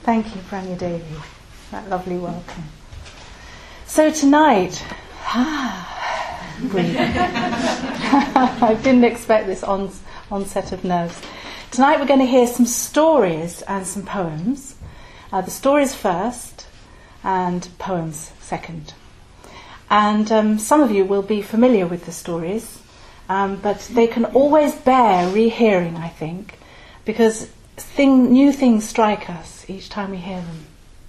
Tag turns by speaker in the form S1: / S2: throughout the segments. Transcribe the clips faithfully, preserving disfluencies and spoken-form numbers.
S1: Thank you, Branya Devi, that lovely welcome. So tonight, breathe. I didn't expect this on, onset of nerves. Tonight we're going to hear some stories and some poems. Uh, the stories first and poems second. And um, some of you will be familiar with the stories, um, but they can always bear rehearing, I think, because thing, new things strike us each time we hear them.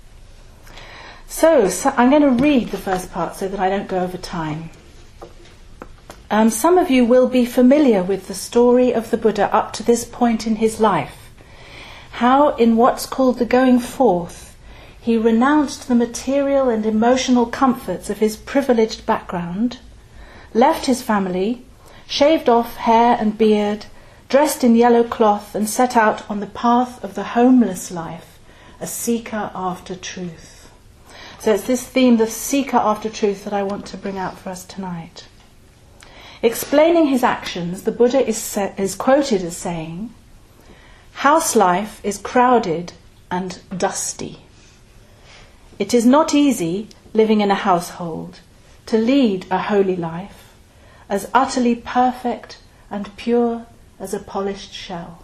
S1: So, so I'm going to read the first part so that I don't go over time. Um, some of you will be familiar with the story of the Buddha up to this point in his life. How, in what's called the going forth, he renounced the material and emotional comforts of his privileged background, left his family, shaved off hair and beard, dressed in yellow cloth, and set out on the path of the homeless life, a seeker after truth. So it's this theme, the seeker after truth, that I want to bring out for us tonight. Explaining his actions, the Buddha is, sa- is quoted as saying, "House life is crowded and dusty. It is not easy living in a household to lead a holy life, as utterly perfect and pure as a polished shell."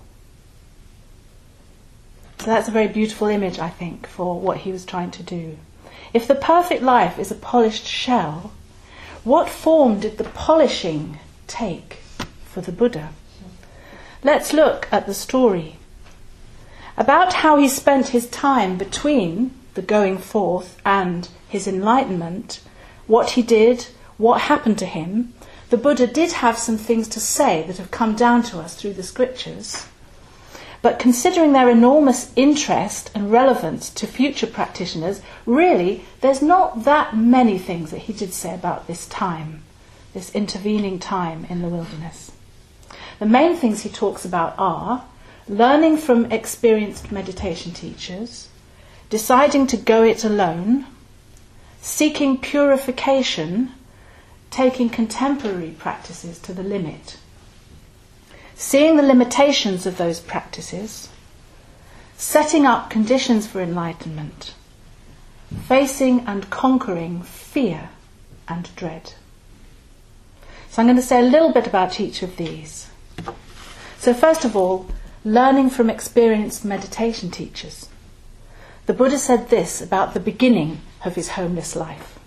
S1: So that's a very beautiful image, I think, for what he was trying to do. If the perfect life is a polished shell, what form did the polishing take for the Buddha? Let's look at the story about how he spent his time between the going forth and his enlightenment, what he did, what happened to him. The Buddha did have some things to say that have come down to us through the scriptures, but considering their enormous interest and relevance to future practitioners, really there's not that many things that he did say about this time, this intervening time in the wilderness. The main things he talks about are learning from experienced meditation teachers, deciding to go it alone, seeking purification, taking contemporary practices to the limit, seeing the limitations of those practices, setting up conditions for enlightenment, facing and conquering fear and dread. So I'm going to say a little bit about each of these. So first of all, learning from experienced meditation teachers. The Buddha said this about the beginning of his homeless life.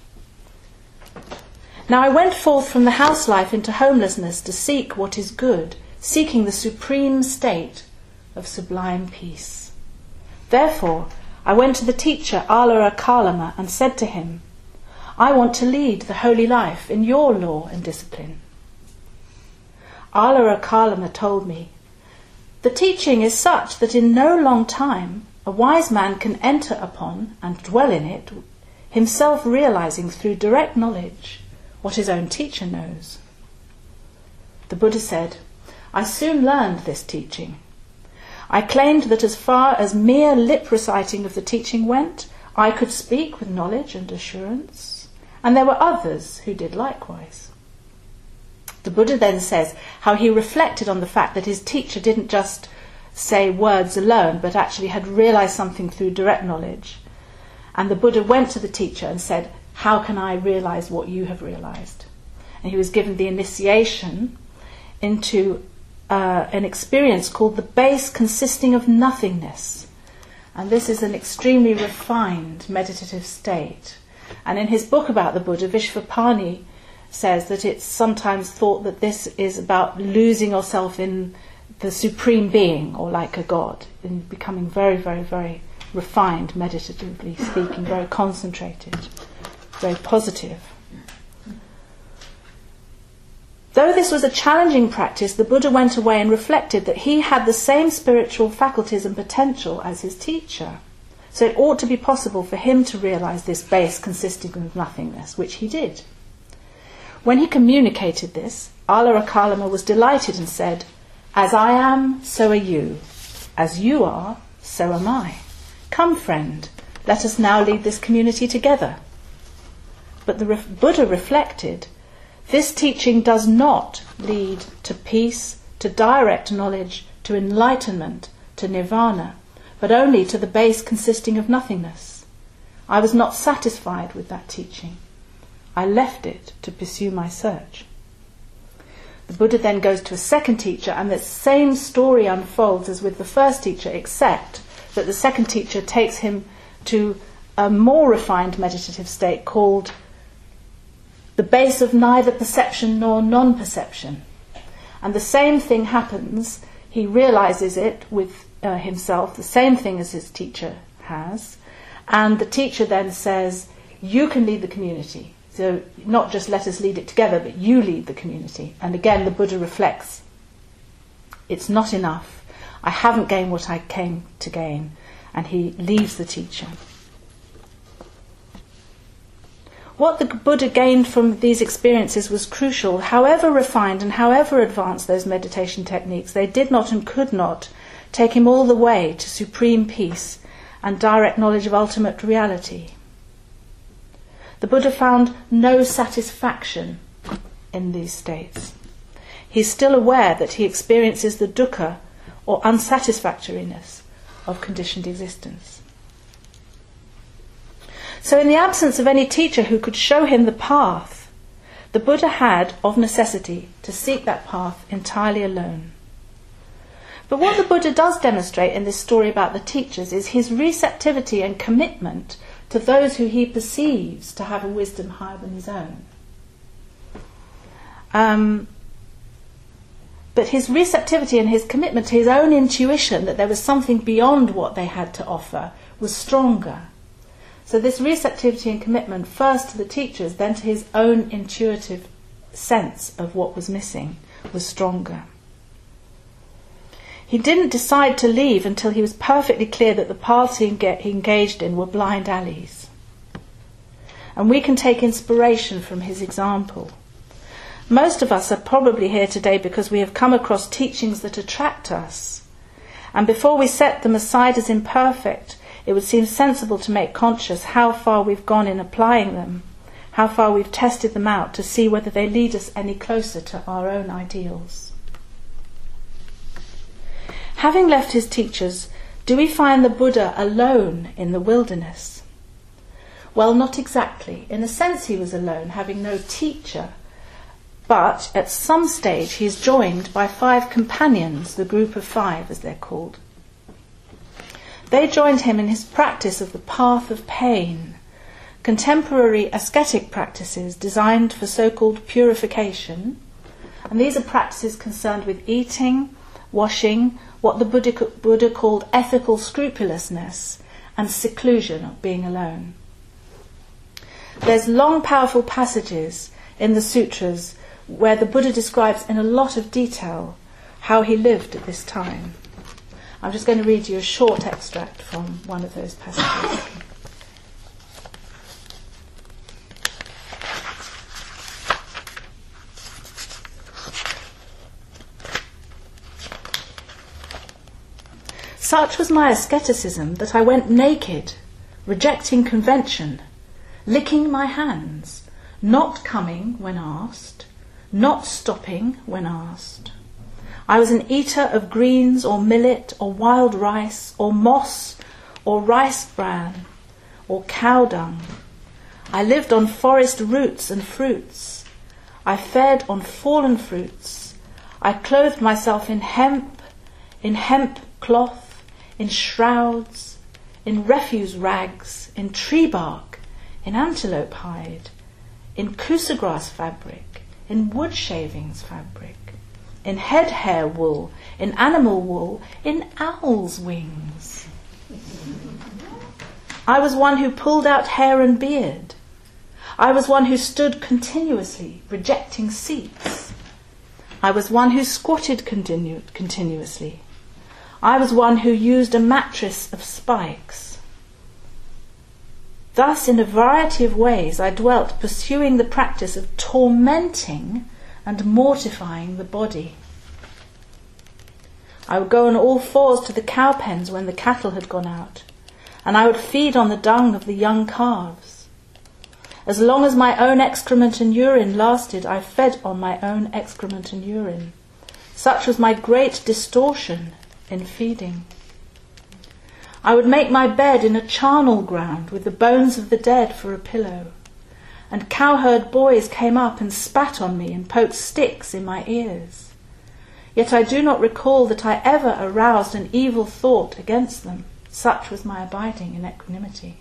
S1: "Now I went forth from the house life into homelessness to seek what is good, seeking the supreme state of sublime peace. Therefore, I went to the teacher Alara Kalama and said to him, 'I want to lead the holy life in your law and discipline.' Alara Kalama told me, 'The teaching is such that in no long time a wise man can enter upon and dwell in it, himself realizing through direct knowledge what his own teacher knows.' The Buddha said, 'I soon learned this teaching. I claimed that as far as mere lip reciting of the teaching went, I could speak with knowledge and assurance, and there were others who did likewise.' The Buddha then says how he reflected on the fact that his teacher didn't just say words alone, but actually had realized something through direct knowledge. And the Buddha went to the teacher and said, 'How can I realize what you have realized?' And he was given the initiation into uh, an experience called the base consisting of nothingness. And this is an extremely refined meditative state. And in his book about the Buddha, Vishvapani says that it's sometimes thought that this is about losing yourself in the supreme being, or like a god, in becoming very, very, very refined, meditatively speaking, very concentrated, very positive. Though this was a challenging practice, the Buddha went away and reflected that he had the same spiritual faculties and potential as his teacher. So it ought to be possible for him to realize this base consisting of nothingness, which he did. When he communicated this, Alara Kalama was delighted and said, 'As I am, so are you. As you are, so am I. Come, friend, let us now lead this community together.' But the re- Buddha reflected, 'This teaching does not lead to peace, to direct knowledge, to enlightenment, to nirvana, but only to the base consisting of nothingness. I was not satisfied with that teaching. I left it to pursue my search. The Buddha then goes to a second teacher, and the same story unfolds as with the first teacher, except that the second teacher takes him to a more refined meditative state called the base of neither perception nor non-perception. And the same thing happens. He realizes it with uh, himself, the same thing as his teacher has. And the teacher then says, you can lead the community. So not just let us lead it together, but you lead the community. And again, the Buddha reflects, it's not enough. I haven't gained what I came to gain. And he leaves the teacher. What the Buddha gained from these experiences was crucial. However refined and however advanced those meditation techniques, they did not and could not take him all the way to supreme peace and direct knowledge of ultimate reality. The Buddha found no satisfaction in these states. He's still aware that he experiences the dukkha, or unsatisfactoriness, of conditioned existence. So in the absence of any teacher who could show him the path, the Buddha had, of necessity, to seek that path entirely alone. But what the Buddha does demonstrate in this story about the teachers is his receptivity and commitment to those who he perceives to have a wisdom higher than his own. Um, but his receptivity and his commitment to his own intuition that there was something beyond what they had to offer was stronger. So this receptivity and commitment, first to the teachers, then to his own intuitive sense of what was missing, was stronger. He didn't decide to leave until he was perfectly clear that the paths he engaged in were blind alleys. And we can take inspiration from his example. Most of us are probably here today because we have come across teachings that attract us. And before we set them aside as imperfect, it would seem sensible to make conscious how far we've gone in applying them, how far we've tested them out to see whether they lead us any closer to our own ideals. Having left his teachers, do we find the Buddha alone in the wilderness? Well, not exactly. In a sense he was alone, having no teacher. But at some stage he is joined by five companions, the group of five as they're called. They joined him in his practice of the path of pain, contemporary ascetic practices designed for so-called purification. And these are practices concerned with eating, washing, what the Buddha, Buddha called ethical scrupulousness, and seclusion, of being alone. There's long, powerful passages in the sutras where the Buddha describes in a lot of detail how he lived at this time. I'm just going to read you a short extract from one of those passages. Such was my asceticism that I went naked, rejecting convention, licking my hands, not coming when asked, not stopping when asked. I was an eater of greens or millet or wild rice or moss or rice bran or cow dung. I lived on forest roots and fruits. I fed on fallen fruits. I clothed myself in hemp, in hemp cloth, in shrouds, in refuse rags, in tree bark, in antelope hide, in kusa-grass fabric, in wood shavings fabric, in head hair wool, in animal wool, in owl's wings. I was one who pulled out hair and beard. I was one who stood continuously, rejecting seats. I was one who squatted continu- continuously. I was one who used a mattress of spikes. Thus, in a variety of ways, I dwelt, pursuing the practice of tormenting and mortifying the body. I would go on all fours to the cow pens when the cattle had gone out, and I would feed on the dung of the young calves. As long as my own excrement and urine lasted, I fed on my own excrement and urine. Such was my great distortion in feeding. I would make my bed in a charnel ground with the bones of the dead for a pillow. And cowherd boys came up and spat on me and poked sticks in my ears. Yet I do not recall that I ever aroused an evil thought against them. Such was my abiding in equanimity.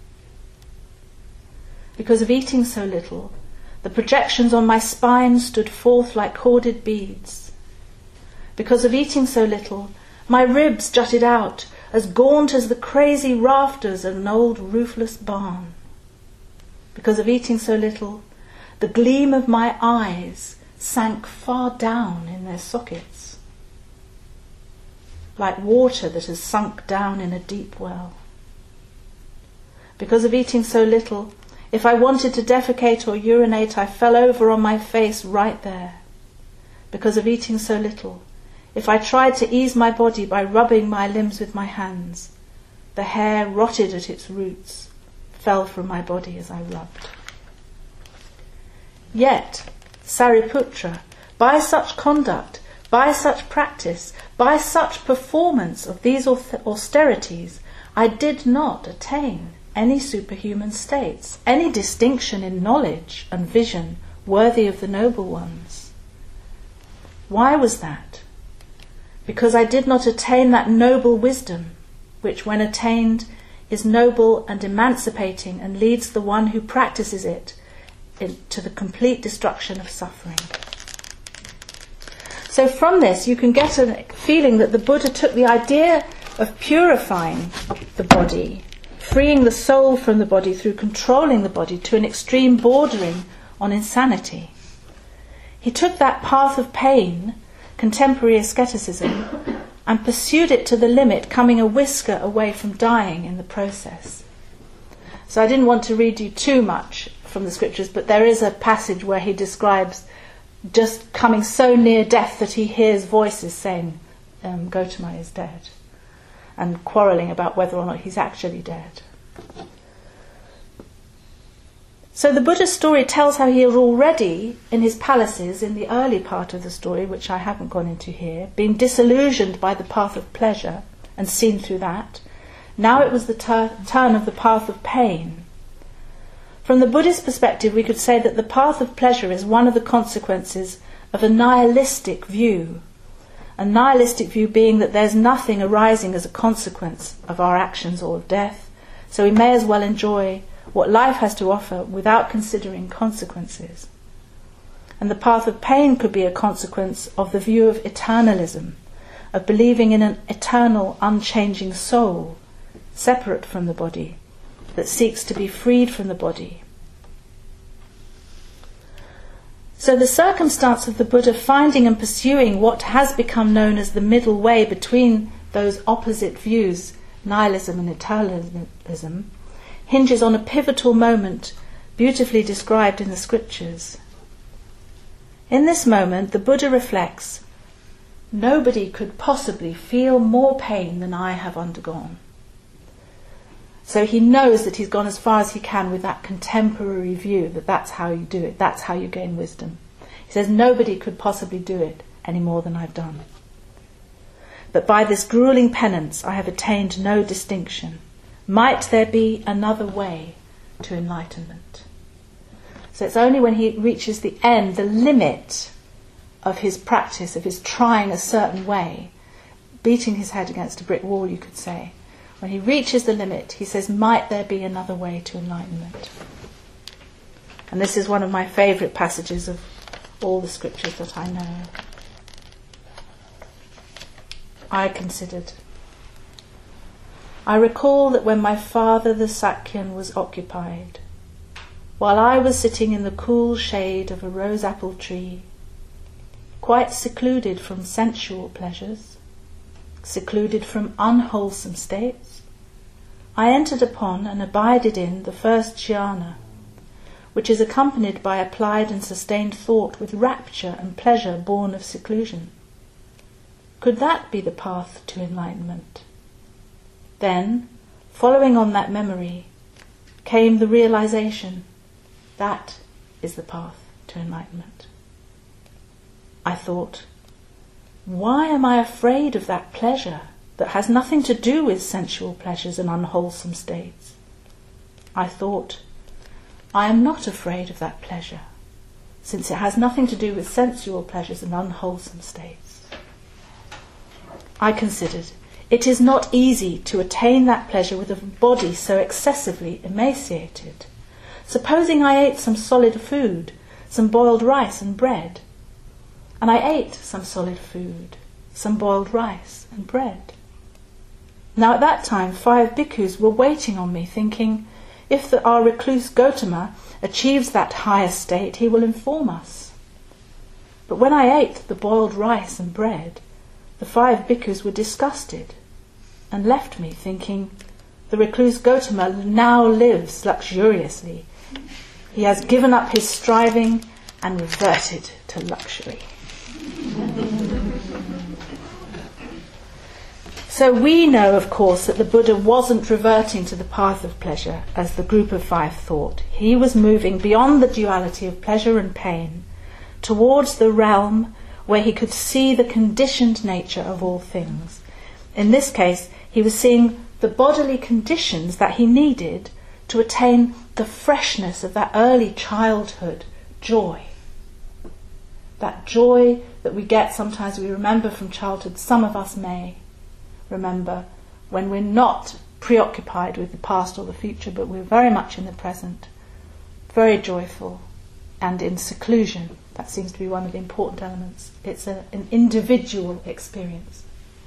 S1: Because of eating so little, the projections on my spine stood forth like corded beads. Because of eating so little, my ribs jutted out, as gaunt as the crazy rafters of an old roofless barn. Because of eating so little, the gleam of my eyes sank far down in their sockets, like water that has sunk down in a deep well. Because of eating so little, if I wanted to defecate or urinate, I fell over on my face right there. Because of eating so little, if I tried to ease my body by rubbing my limbs with my hands, the hair rotted at its roots, fell from my body as I rubbed. Yet, Sariputra, by such conduct, by such practice, by such performance of these austerities, I did not attain any superhuman states, any distinction in knowledge and vision worthy of the noble ones. Why was that? Because I did not attain that noble wisdom, which when attained is noble and emancipating and leads the one who practices it to the complete destruction of suffering. So from this you can get a feeling that the Buddha took the idea of purifying the body, freeing the soul from the body through controlling the body to an extreme bordering on insanity. He took that path of pain, contemporary asceticism, and pursued it to the limit, coming a whisker away from dying in the process. So I didn't want to read you too much from the scriptures, but there is a passage where he describes just coming so near death that he hears voices saying, um, Gautama is dead, and quarrelling about whether or not he's actually dead. So the Buddha's story tells how he had already, in his palaces, in the early part of the story, which I haven't gone into here, been disillusioned by the path of pleasure and seen through that. Now it was the tur- turn of the path of pain. From the Buddhist perspective, we could say that the path of pleasure is one of the consequences of a nihilistic view. A nihilistic view being that there's nothing arising as a consequence of our actions or of death, so we may as well enjoy what life has to offer without considering consequences. And the path of pain could be a consequence of the view of eternalism, of believing in an eternal, unchanging soul, separate from the body, that seeks to be freed from the body. So the circumstance of the Buddha finding and pursuing what has become known as the middle way between those opposite views, nihilism and eternalism, hinges on a pivotal moment beautifully described in the scriptures. In this moment, the Buddha reflects, nobody could possibly feel more pain than I have undergone. So he knows that he's gone as far as he can with that contemporary view, that that's how you do it, that's how you gain wisdom. He says nobody could possibly do it any more than I've done. But by this grueling penance I have attained no distinction. Might there be another way to enlightenment? So it's only when he reaches the end, the limit of his practice, of his trying a certain way, beating his head against a brick wall, you could say, when he reaches the limit, he says, might there be another way to enlightenment? And this is one of my favourite passages of all the scriptures that I know. I considered. I recall that when my father the Sakyan was occupied, while I was sitting in the cool shade of a rose apple tree, quite secluded from sensual pleasures, secluded from unwholesome states, I entered upon and abided in the first jhana, which is accompanied by applied and sustained thought with rapture and pleasure born of seclusion. Could that be the path to enlightenment? Then, following on that memory, came the realization, that is the path to enlightenment. I thought, why am I afraid of that pleasure that has nothing to do with sensual pleasures and unwholesome states. I thought, I am not afraid of that pleasure, since it has nothing to do with sensual pleasures and unwholesome states. I considered, it is not easy to attain that pleasure with a body so excessively emaciated. Supposing I ate some solid food, some boiled rice and bread, and I ate some solid food, some boiled rice and bread. Now at that time five bhikkhus were waiting on me, thinking, if the, our recluse Gotama achieves that higher state, he will inform us. But when I ate the boiled rice and bread, the five bhikkhus were disgusted and left me, thinking, the recluse Gotama now lives luxuriously. He has given up his striving and reverted to luxury. So we know, of course, that the Buddha wasn't reverting to the path of pleasure, as the group of five thought. He was moving beyond the duality of pleasure and pain, towards the realm where he could see the conditioned nature of all things. In this case, he was seeing the bodily conditions that he needed to attain the freshness of that early childhood joy. That joy that we get sometimes, we remember from childhood. Some of us may remember when we're not preoccupied with the past or the future, but we're very much in the present, very joyful and in seclusion. That seems to be one of the important elements. It's a, an individual experience.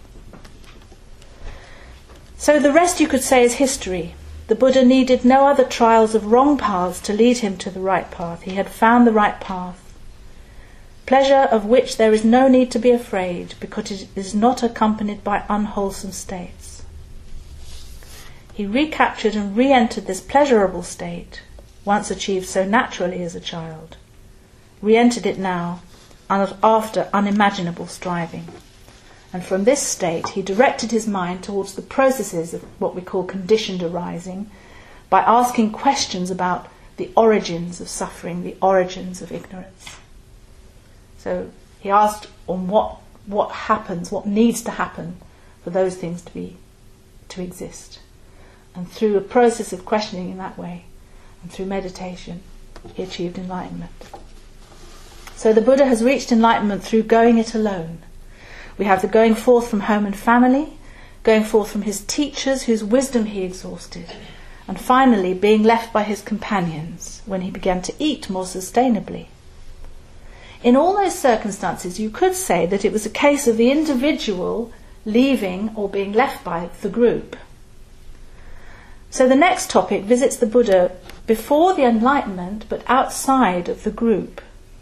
S1: So the rest, you could say, is history. The Buddha needed no other trials of wrong paths to lead him to the right path. He had found the right path. Pleasure of which there is no need to be afraid, because it is not accompanied by unwholesome states. He recaptured and re-entered this pleasurable state, once achieved so naturally as a child. Re-entered it now, after unimaginable striving. And from this state he directed his mind towards the processes of what we call conditioned arising, by asking questions about the origins of suffering, the origins of ignorance. So he asked on what what happens, what needs to happen for those things to be to exist. And through a process of questioning in that way, and through meditation, he achieved enlightenment. So the Buddha has reached enlightenment through going it alone. We have the going forth from home and family, going forth from his teachers whose wisdom he exhausted, and finally being left by his companions when he began to eat more sustainably. In all those circumstances, you could say that it was a case of the individual leaving or being left by the group. So the next topic visits the Buddha before the enlightenment, but outside of the group.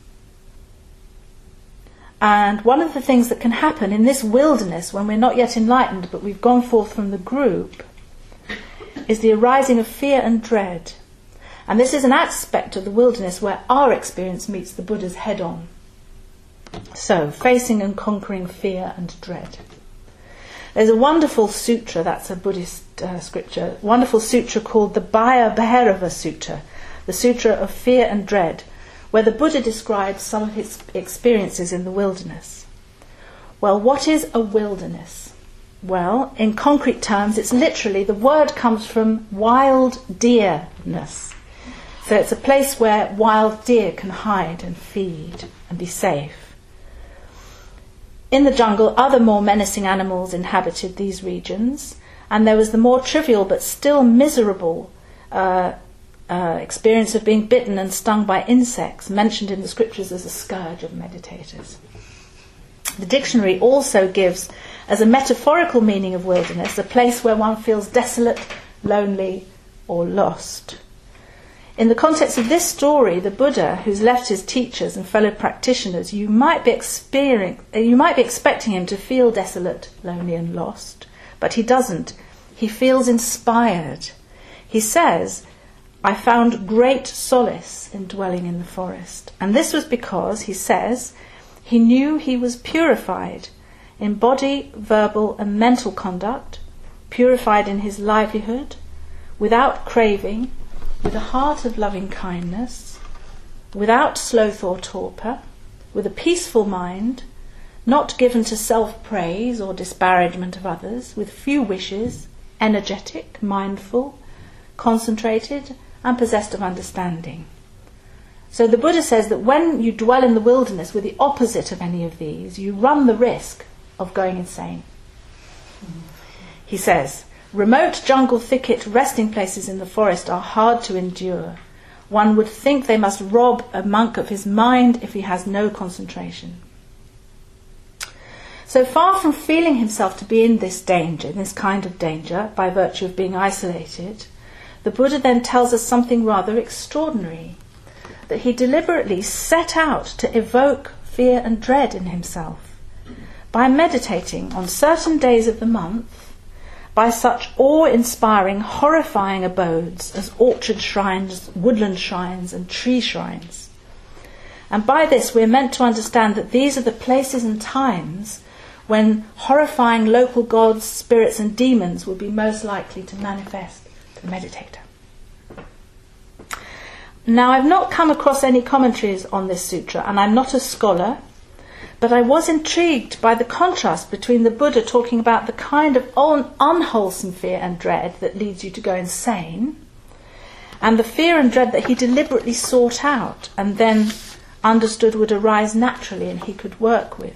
S1: And one of the things that can happen in this wilderness, when we're not yet enlightened, but we've gone forth from the group, is the arising of fear and dread. And this is an aspect of the wilderness where our experience meets the Buddha's head-on. So, facing and conquering fear and dread. There's a wonderful sutra, that's a Buddhist uh, scripture, wonderful sutra called the Bhaya Bhairava Sutta, the Sutra of Fear and Dread, where the Buddha describes some of his experiences in the wilderness. Well, what is a wilderness? Well, in concrete terms, it's literally, the word comes from wild deerness. So it's a place where wild deer can hide and feed and be safe. In the jungle, other more menacing animals inhabited these regions, and there was the more trivial but still miserable uh, uh, experience of being bitten and stung by insects, mentioned in the scriptures as a scourge of meditators. The dictionary also gives, as a metaphorical meaning of wilderness, a place where one feels desolate, lonely, or lost. In the context of this story, the Buddha, who's left his teachers and fellow practitioners, you might be experiencing, you might be expecting him to feel desolate, lonely, and lost, but he doesn't. He feels inspired. He says, I found great solace in dwelling in the forest. And this was because, he says, he knew he was purified in body, verbal, and mental conduct, purified in his livelihood, without craving, with a heart of loving kindness, without sloth or torpor, with a peaceful mind, not given to self-praise or disparagement of others, with few wishes, energetic, mindful, concentrated, and possessed of understanding. So the Buddha says that when you dwell in the wilderness with the opposite of any of these, you run the risk of going insane. He says, remote jungle thicket resting places in the forest are hard to endure. One would think they must rob a monk of his mind if he has no concentration. So far from feeling himself to be in this danger, this kind of danger, by virtue of being isolated, the Buddha then tells us something rather extraordinary, that he deliberately set out to evoke fear and dread in himself by meditating on certain days of the month by such awe-inspiring, horrifying abodes as orchard shrines, woodland shrines, and tree shrines. And by this we're meant to understand that these are the places and times when horrifying local gods, spirits, and demons will be most likely to manifest to the meditator. Now, I've not come across any commentaries on this sutra, and I'm not a scholar, but I was intrigued by the contrast between the Buddha talking about the kind of un- unwholesome fear and dread that leads you to go insane, and the fear and dread that he deliberately sought out and then understood would arise naturally and he could work with.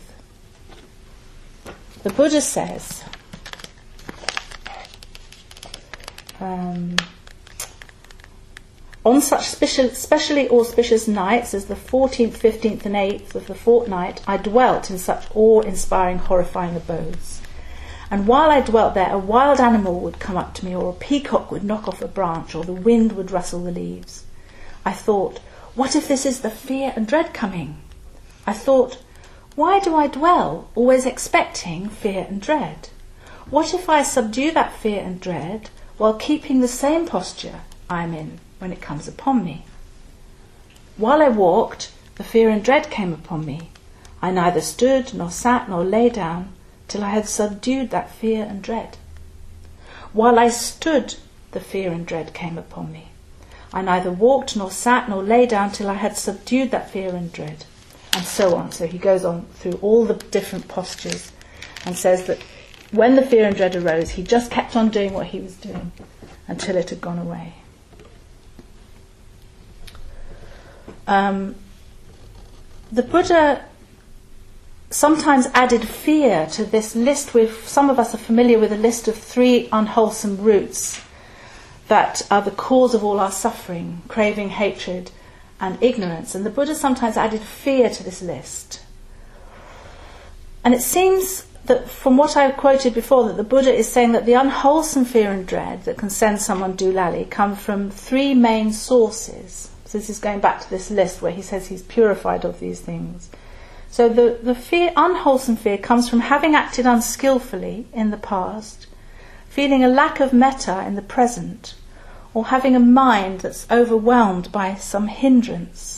S1: The Buddha says, um, on such special, specially auspicious nights as the fourteenth, fifteenth and eighth of the fortnight, I dwelt in such awe-inspiring, horrifying abodes. And while I dwelt there, a wild animal would come up to me, or a peacock would knock off a branch, or the wind would rustle the leaves. I thought, what if this is the fear and dread coming? I thought, why do I dwell, always expecting fear and dread? What if I subdue that fear and dread while keeping the same posture I'm in when it comes upon me? While I walked, the fear and dread came upon me. I neither stood, nor sat, nor lay down, till I had subdued that fear and dread. While I stood, the fear and dread came upon me. I neither walked, nor sat, nor lay down, till I had subdued that fear and dread. And so on. So he goes on through all the different postures and says that when the fear and dread arose, he just kept on doing what he was doing until it had gone away. Um, the Buddha sometimes added fear to this list. With some of us are familiar with a list of three unwholesome roots that are the cause of all our suffering: craving, hatred, and ignorance. And the Buddha sometimes added fear to this list. And it seems that from what I quoted before, that the Buddha is saying that the unwholesome fear and dread that can send someone doolally come from three main sources. So this is going back to this list where he says he's purified of these things. So the, the fear, unwholesome fear comes from having acted unskillfully in the past, feeling a lack of metta in the present, or having a mind that's overwhelmed by some hindrance.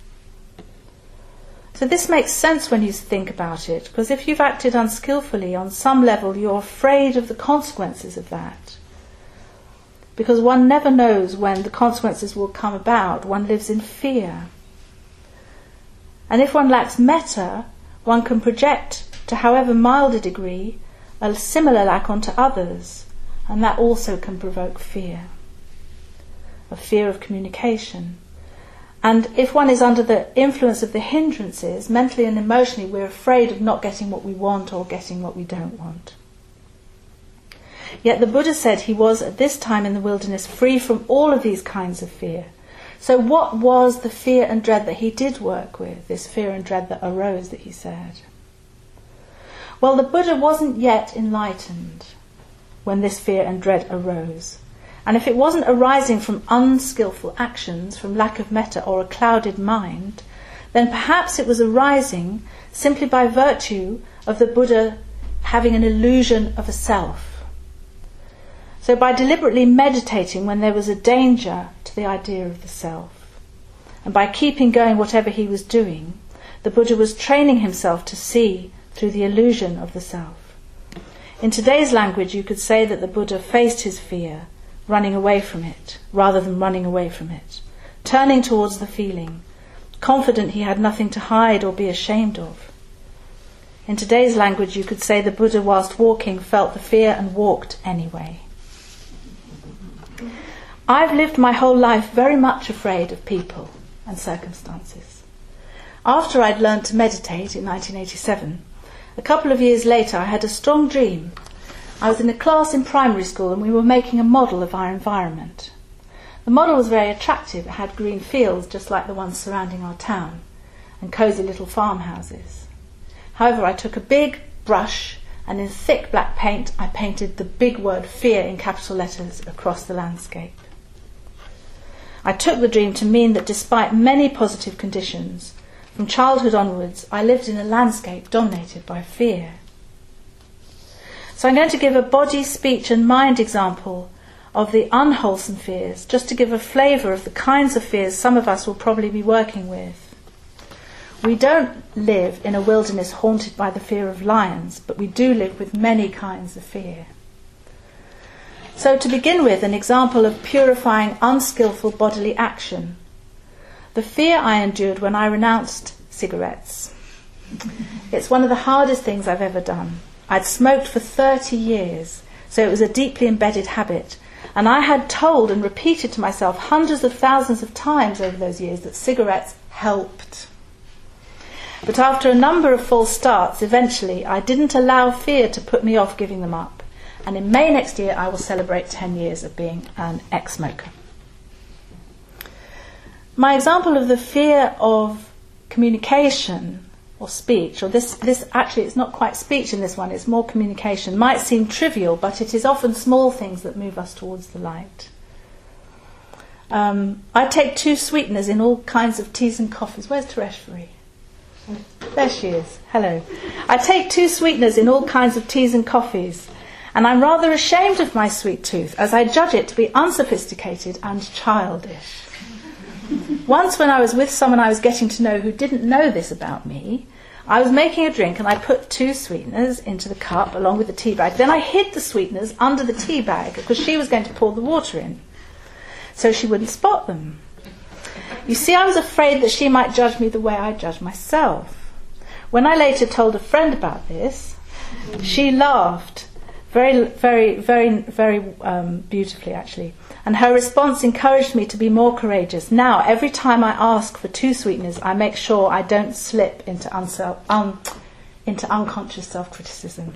S1: So this makes sense when you think about it, because if you've acted unskillfully, on some level you're afraid of the consequences of that. Because one never knows when the consequences will come about. One lives in fear. And if one lacks metta, one can project, to however mild a degree, a similar lack onto others, and that also can provoke fear. A fear of communication. And if one is under the influence of the hindrances, mentally and emotionally, we're afraid of not getting what we want or getting what we don't want. Yet the Buddha said he was at this time in the wilderness free from all of these kinds of fear. So what was the fear and dread that he did work with, this fear and dread that arose that he said? Well, the Buddha wasn't yet enlightened when this fear and dread arose. And if it wasn't arising from unskillful actions, from lack of metta or a clouded mind, then perhaps it was arising simply by virtue of the Buddha having an illusion of a self. So by deliberately meditating when there was a danger to the idea of the self, and by keeping going whatever he was doing, the Buddha was training himself to see through the illusion of the self. In today's language, you could say that the Buddha faced his fear, running away from it, rather than running away from it, turning towards the feeling, confident he had nothing to hide or be ashamed of. In today's language, you could say the Buddha, whilst walking, felt the fear and walked anyway. I've lived my whole life very much afraid of people and circumstances. After I'd learned to meditate in nineteen eighty-seven, a couple of years later I had a strong dream. I was in a class in primary school and we were making a model of our environment. The model was very attractive. It had green fields just like the ones surrounding our town and cosy little farmhouses. However, I took a big brush and in thick black paint I painted the big word fear in capital letters across the landscape. I took the dream to mean that despite many positive conditions, from childhood onwards, I lived in a landscape dominated by fear. So I'm going to give a body, speech and mind example of the unwholesome fears, just to give a flavour of the kinds of fears some of us will probably be working with. We don't live in a wilderness haunted by the fear of lions, but we do live with many kinds of fear. So to begin with, an example of purifying unskillful bodily action. The fear I endured when I renounced cigarettes. It's one of the hardest things I've ever done. I'd smoked for thirty years, so it was a deeply embedded habit. And I had told and repeated to myself hundreds of thousands of times over those years that cigarettes helped. But after a number of false starts, eventually I didn't allow fear to put me off giving them up. And in May next year I will celebrate ten years of being an ex-smoker. My example of the fear of communication or speech, or this, this actually it's not quite speech in this one, it's more communication, might seem trivial, but it is often small things that move us towards the light. Um, I take two sweeteners in all kinds of teas and coffees. Where's Tereshwari? There she is. Hello. I take two sweeteners in all kinds of teas and coffees, and I'm rather ashamed of my sweet tooth, as I judge it to be unsophisticated and childish. Once when I was with someone I was getting to know who didn't know this about me, I was making a drink and I put two sweeteners into the cup along with the tea bag. Then I hid the sweeteners under the tea bag because she was going to pour the water in, so she wouldn't spot them. You see, I was afraid that she might judge me the way I judge myself. When I later told a friend about this, she laughed very, very, very, very um, beautifully, actually. And her response encouraged me to be more courageous. Now, every time I ask for two sweeteners, I make sure I don't slip into, unsel- un- into unconscious self-criticism.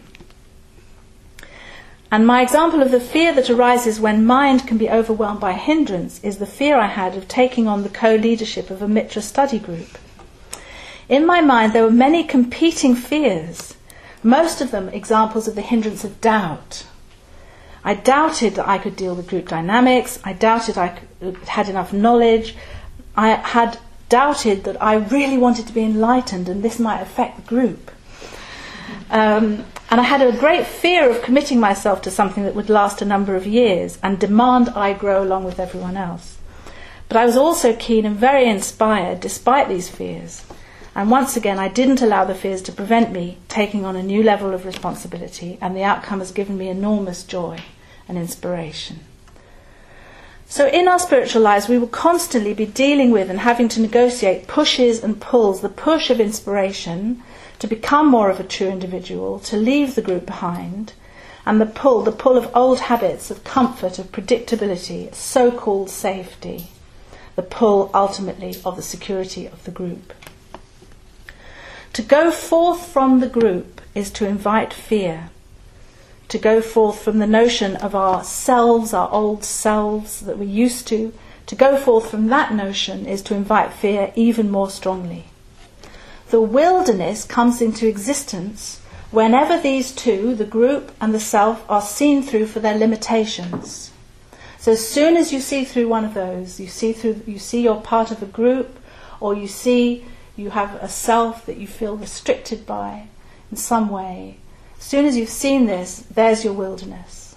S1: And my example of the fear that arises when mind can be overwhelmed by hindrance is the fear I had of taking on the co-leadership of a Mitra study group. In my mind, there were many competing fears, most of them examples of the hindrance of doubt. I doubted that I could deal with group dynamics. I doubted I could, had enough knowledge. I had doubted that I really wanted to be enlightened and this might affect the group. Um, and I had a great fear of committing myself to something that would last a number of years and demand I grow along with everyone else. But I was also keen and very inspired despite these fears. And once again, I didn't allow the fears to prevent me taking on a new level of responsibility, and the outcome has given me enormous joy and inspiration. So in our spiritual lives, we will constantly be dealing with and having to negotiate pushes and pulls, the push of inspiration to become more of a true individual, to leave the group behind, and the pull, the pull of old habits, of comfort, of predictability, so-called safety, the pull ultimately of the security of the group. To go forth from the group is to invite fear. To go forth from the notion of our selves, our old selves that we're used to, to go forth from that notion is to invite fear even more strongly. The wilderness comes into existence whenever these two, the group and the self, are seen through for their limitations. So as soon as you see through one of those, you see through, you see you're part of a group, or you see you have a self that you feel restricted by in some way. As soon as you've seen this, there's your wilderness.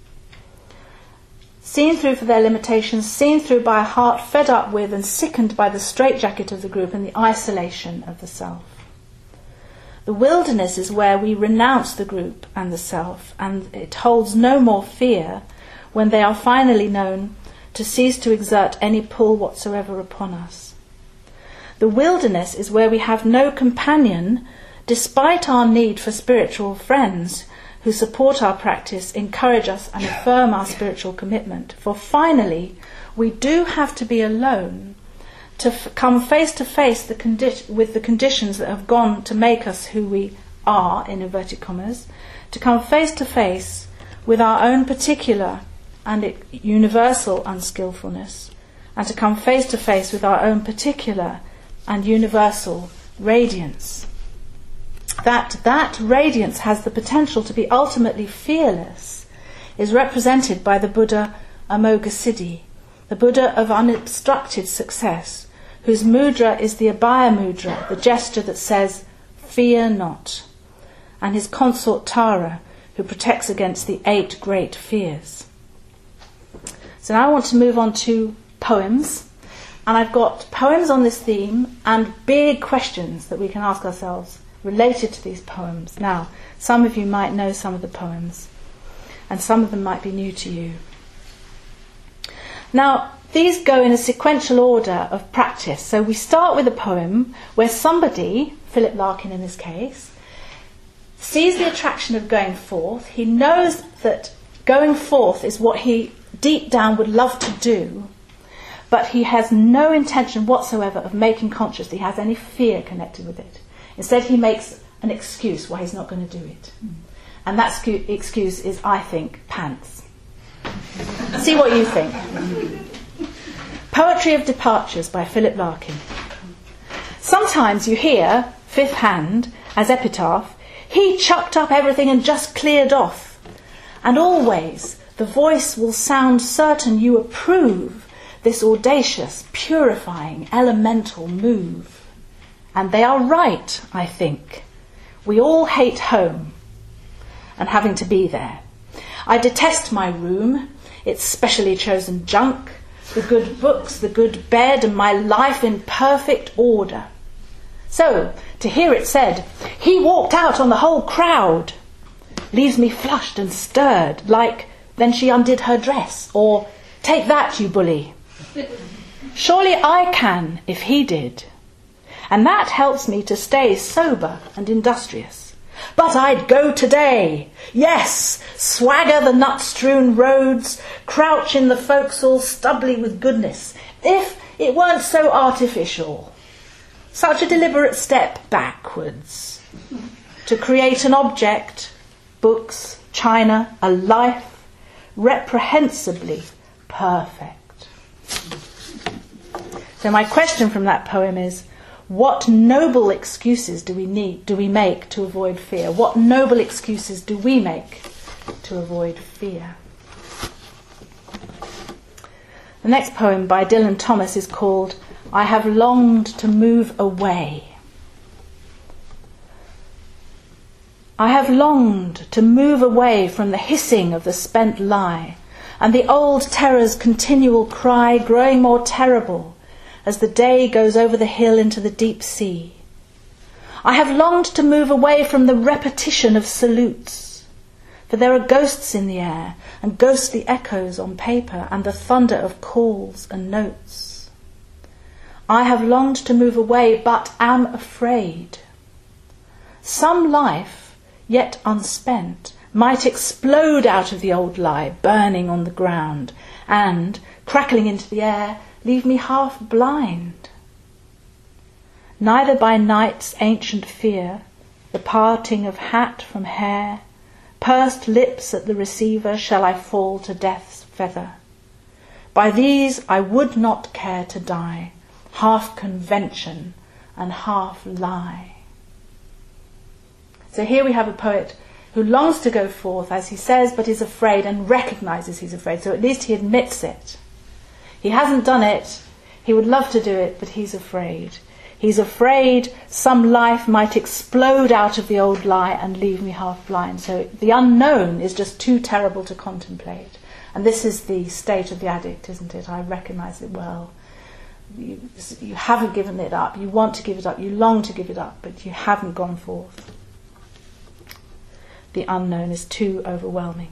S1: Seen through for their limitations, seen through by a heart fed up with and sickened by the straitjacket of the group and the isolation of the self. The wilderness is where we renounce the group and the self, and it holds no more fear when they are finally known to cease to exert any pull whatsoever upon us. The wilderness is where we have no companion despite our need for spiritual friends who support our practice, encourage us and affirm our spiritual commitment. For finally, we do have to be alone to f- come face to face the condi- with the conditions that have gone to make us who we are, in inverted commas, to come face to face with our own particular and universal unskillfulness, and to come face to face with our own particular and universal radiance. That that radiance has the potential to be ultimately fearless is represented by the Buddha Amoghasiddhi, the Buddha of unobstructed success, whose mudra is the Abhaya mudra, the gesture that says, "Fear not," and his consort Tara, who protects against the eight great fears. So now I want to move on to poems, and I've got poems on this theme and big questions that we can ask ourselves related to these poems. Now, some of you might know some of the poems, and some of them might be new to you. Now, these go in a sequential order of practice. So we start with a poem where somebody, Philip Larkin in this case, sees the attraction of going forth. He knows that going forth is what he deep down would love to do, but he has no intention whatsoever of making conscious that he has any fear connected with it. Instead, he makes an excuse why he's not going to do it. And that scu- excuse is, I think, pants. See what you think. Poetry of Departures by Philip Larkin. Sometimes you hear, fifth hand, as epitaph, "He chucked up everything and just cleared off." And always the voice will sound certain you approve this audacious, purifying, elemental move. And they are right, I think. We all hate home and having to be there. I detest my room, its specially chosen junk, the good books, the good bed, and my life in perfect order. So, to hear it said, "He walked out on the whole crowd," leaves me flushed and stirred, like, "Then she undid her dress," or "Take that, you bully." Surely I can, if he did. And that helps me to stay sober and industrious. But I'd go today. Yes, swagger the nut-strewn roads, crouch in the forecastle stubbly with goodness, if it weren't so artificial. Such a deliberate step backwards. To create an object, books, china, a life, reprehensibly perfect. So my question from that poem is, what noble excuses do we need, do we make to avoid fear? What noble excuses do we make to avoid fear? The next poem by Dylan Thomas is called "I Have Longed to Move Away." I have longed to move away from the hissing of the spent lie and the old terror's continual cry growing more terrible as the day goes over the hill into the deep sea. I have longed to move away from the repetition of salutes, for there are ghosts in the air and ghostly echoes on paper and the thunder of calls and notes. I have longed to move away, but am afraid. Some life, yet unspent, might explode out of the old lie, burning on the ground, and, crackling into the air, leave me half blind. Neither by night's ancient fear, the parting of hat from hair, pursed lips at the receiver, shall I fall to death's feather. By these I would not care to die, half convention and half lie. So here we have a poet who longs to go forth, as he says, but is afraid and recognises he's afraid. So at least he admits it. He hasn't done it. He would love to do it, but he's afraid. He's afraid some life might explode out of the old lie and leave me half blind. So the unknown is just too terrible to contemplate. And this is the state of the addict, isn't it? I recognise it well. You, you haven't given it up. You want to give it up. You long to give it up, but you haven't gone forth. The unknown is too overwhelming.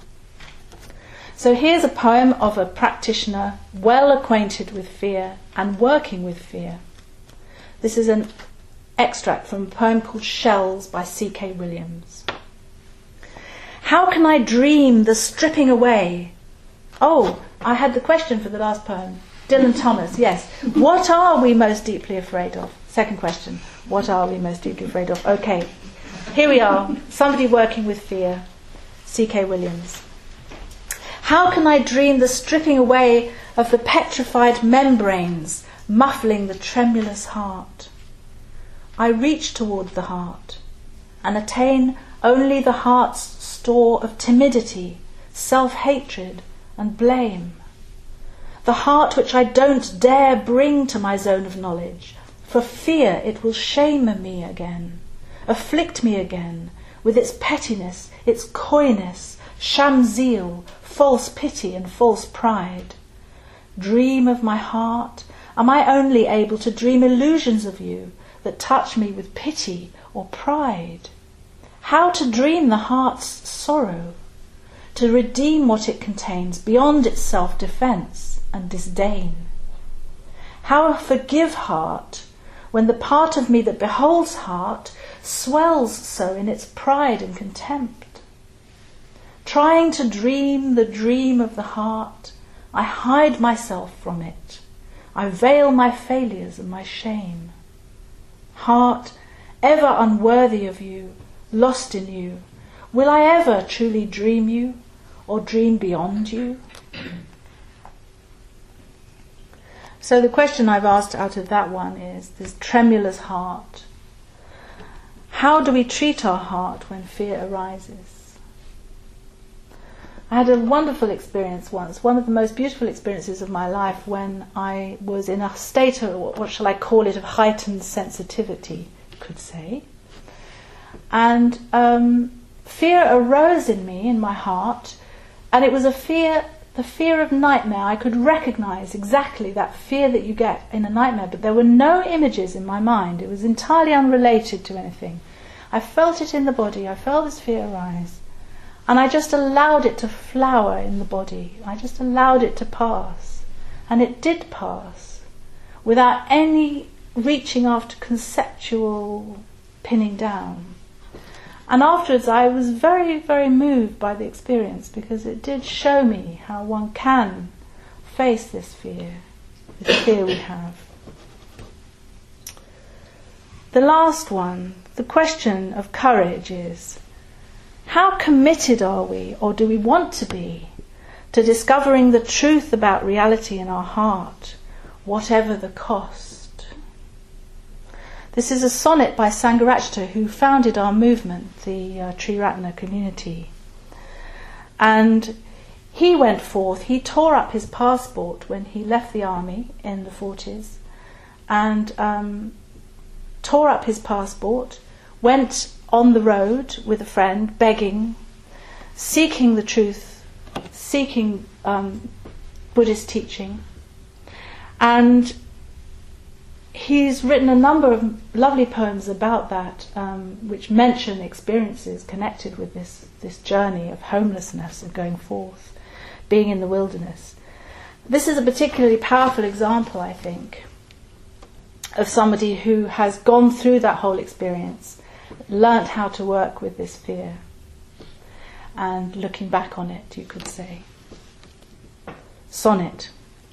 S1: So here's a poem of a practitioner well acquainted with fear and working with fear. This is an extract from a poem called Shells by C K Williams. How can I dream the stripping away? Oh, I had the question for the last poem. Dylan Thomas, yes. What are we most deeply afraid of? Second question. What are we most deeply afraid of? Okay, here we are. Somebody working with fear. C K Williams. How can I dream the stripping away of the petrified membranes muffling the tremulous heart? I reach toward the heart and attain only the heart's store of timidity, self-hatred and blame. The heart which I don't dare bring to my zone of knowledge, for fear it will shame me again, afflict me again with its pettiness, its coyness, sham zeal, false pity and false pride. Dream of my heart, am I only able to dream illusions of you that touch me with pity or pride? How to dream the heart's sorrow, to redeem what it contains beyond its self-defense and disdain? How forgive heart when the part of me that beholds heart swells so in its pride and contempt? Trying to dream the dream of the heart, I hide myself from it. I veil my failures and my shame. Heart, ever unworthy of you, lost in you, will I ever truly dream you or dream beyond you? So the question I've asked out of that one is this tremulous heart. How do we treat our heart when fear arises? I had a wonderful experience once, one of the most beautiful experiences of my life, when I was in a state of, what shall I call it, of heightened sensitivity, you could say. And um, fear arose in me, in my heart, and it was a fear, the fear of nightmare. I could recognize exactly that fear that you get in a nightmare, but there were no images in my mind. It was entirely unrelated to anything. I felt it in the body. I felt this fear arise. And I just allowed it to flower in the body. I just allowed it to pass. And it did pass, without any reaching after conceptual pinning down. And afterwards I was very, very moved by the experience, because it did show me how one can face this fear, this fear we have. The last one, the question of courage, is: how committed are we, or do we want to be, to discovering the truth about reality in our heart, whatever the cost? This is a sonnet by Sangharakshita, who founded our movement, the uh, Triratna community. And he went forth, he tore up his passport when he left the army in the forties, and um, tore up his passport, went on the road with a friend, begging, seeking the truth, seeking um, Buddhist teaching. And he's written a number of lovely poems about that, um, which mention experiences connected with this, this journey of homelessness, of going forth, being in the wilderness. This is a particularly powerful example, I think, of somebody who has gone through that whole experience, learnt how to work with this fear, and looking back on it, you could say. Sonnet.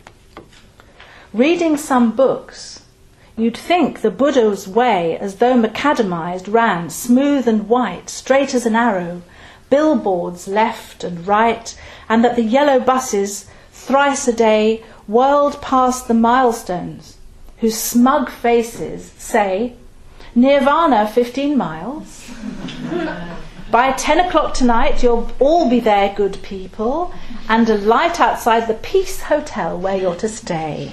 S1: Reading some books, you'd think the Buddha's way, as though macadamized, ran smooth and white, straight as an arrow, billboards left and right, and that the yellow buses thrice a day whirled past the milestones, whose smug faces say, Nirvana fifteen miles. By ten o'clock tonight you'll all be there, good people, and a light outside the Peace Hotel where you're to stay.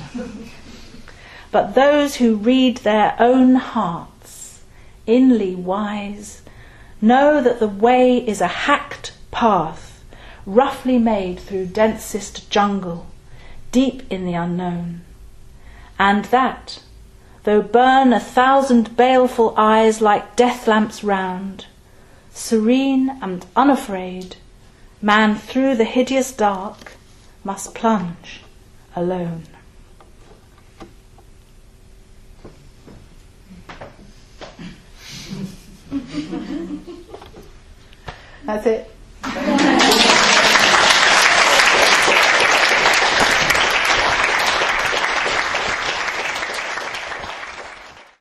S1: But those who read their own hearts, inly wise, know that the way is a hacked path, roughly made through densest jungle, deep in the unknown. And that, though burn a thousand baleful eyes like death lamps round, serene and unafraid, man through the hideous dark must plunge alone. That's it.